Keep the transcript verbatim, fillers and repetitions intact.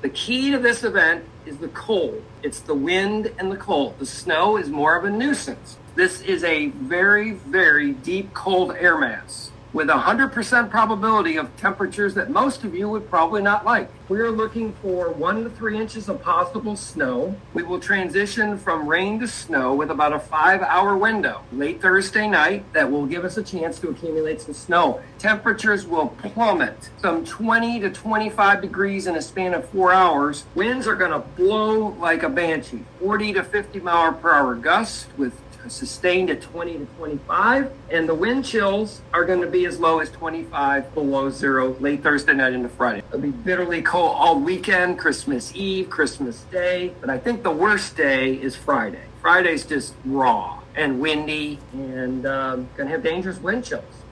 The key to this event is the cold. It's the wind and the cold. The snow is more of a nuisance. This is a very, very deep cold air mass with a one hundred percent probability of temperatures that most of you would probably not like. We are looking for one to three inches of possible snow. We will transition from rain to snow with about a five-hour window late Thursday night that will give us a chance to accumulate some snow. Temperatures will plummet some twenty to twenty-five degrees in a span of four hours. Winds are going to blow like a banshee, forty to fifty mile per hour gusts with sustained at twenty to twenty-five, and the wind chills are going to be as low as twenty-five below zero late Thursday night into Friday. It'll be bitterly cold all weekend, Christmas Eve, Christmas Day, but I think the worst day is Friday. Friday's just raw and windy and um, going to have dangerous wind chills.